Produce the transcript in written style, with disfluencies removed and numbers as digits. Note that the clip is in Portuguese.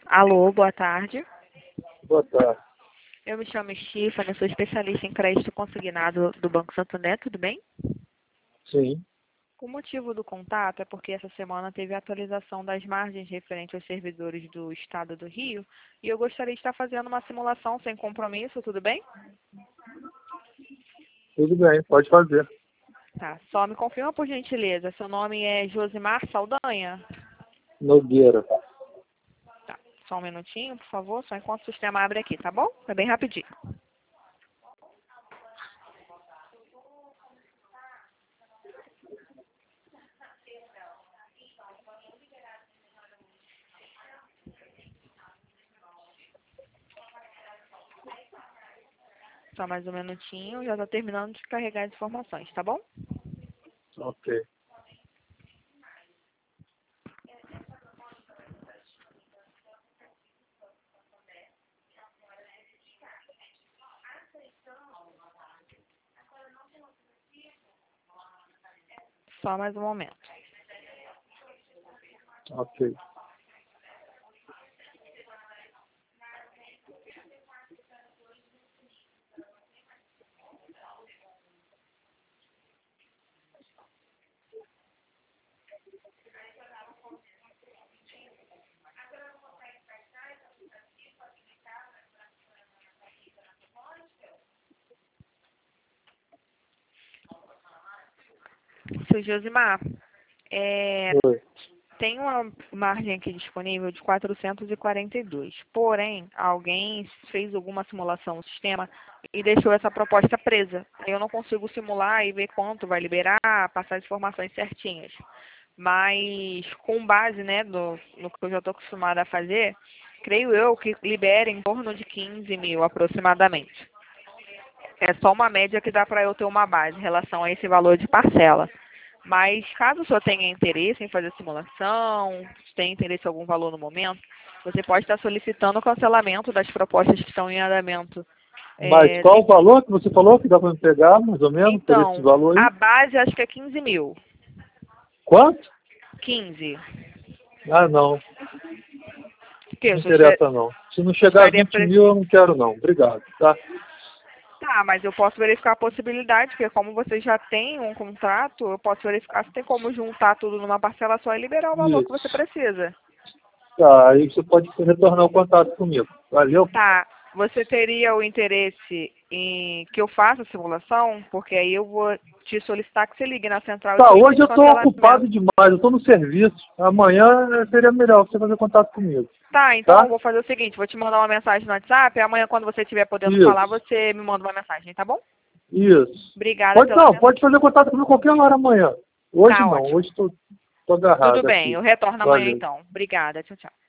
Alô, boa tarde. Boa tarde. Eu me chamo Stephanie, sou especialista em crédito consignado do Banco Santander, tudo bem? Sim. O motivo do contato é porque essa semana teve a atualização das margens referente aos servidores do Estado do Rio e eu gostaria de estar fazendo uma simulação sem compromisso, tudo bem? Tudo bem, pode fazer. Tá, só me confirma por gentileza, seu nome é Josimar Saldanha? Nogueira. Tá, só um minutinho, por favor, só enquanto o sistema abre aqui, tá bom? É bem rapidinho. Só mais um minutinho, já está terminando de carregar as informações, tá bom? Ok. Só mais um momento. Ok. Seu Josimar, Oi. tem uma margem aqui disponível de 442. Porém, alguém fez alguma simulação no sistema e deixou essa proposta presa. Eu não consigo simular e ver quanto vai liberar, passar as informações certinhas. Mas com base, né, no que eu já estou acostumada a fazer, creio eu que libera em torno de 15 mil aproximadamente. É só uma média que dá para eu ter uma base em relação a esse valor de parcela. Mas caso o senhor tenha interesse em fazer simulação, tenha interesse em algum valor no momento, você pode estar solicitando o cancelamento das propostas que estão em andamento. Mas qual o valor que você falou que dá para me pegar, mais ou menos, por esse Então, valor a aí? base acho que é 15 mil. Quanto? 15. Ah, não. Que Não o senhor interessa, não. Se não chegar a estaria 20 mil, eu não quero, não. Obrigado, tá? Tá, mas eu posso verificar a possibilidade, porque como você já tem um contrato, eu posso verificar se tem como juntar tudo numa parcela só e liberar o valor que você Isso. precisa. Tá, aí você pode retornar o contato comigo. Valeu? Tá, você teria o interesse em que eu faça a simulação? Porque aí eu vou te solicitar que você ligue na central e Tá, solicite hoje eu estou cancelamento. ocupado demais, eu estou no serviço. Amanhã seria melhor você fazer contato comigo, Tá, então eu tá? vou fazer o seguinte, vou te mandar uma mensagem no WhatsApp, e amanhã quando você estiver podendo falar, Isso, você me manda uma mensagem, tá bom? isso. Obrigada Pode pela não, atenção. pode fazer contato comigo qualquer hora amanhã. Hoje Tá não, ótimo. hoje estou Tudo agarrado bem, aqui. eu retorno amanhã Valeu. então. Obrigada, tchau, tchau.